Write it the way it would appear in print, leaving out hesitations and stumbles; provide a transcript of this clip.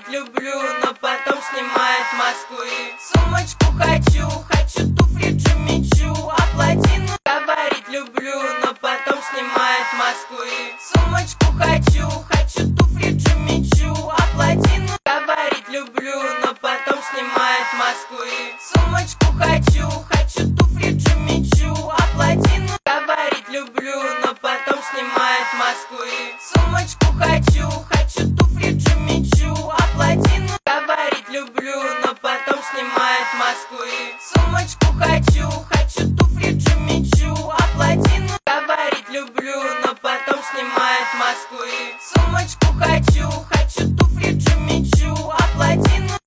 говорить люблю, но потом снимает маску и сумочку хочу туфли Джимми Чу, а плотину говорить люблю, но потом снимает маску и сумочку хочу туфли Джимми Чу, а плотину говорить люблю, но потом снимает маску и сумочку хочу туфли Джимми Чу, а плотину говорить люблю, но потом снимает маску и сумочку хочу туфли Джимми Чу, а плотину говорить люблю, но потом снимает маску и сумочку хочу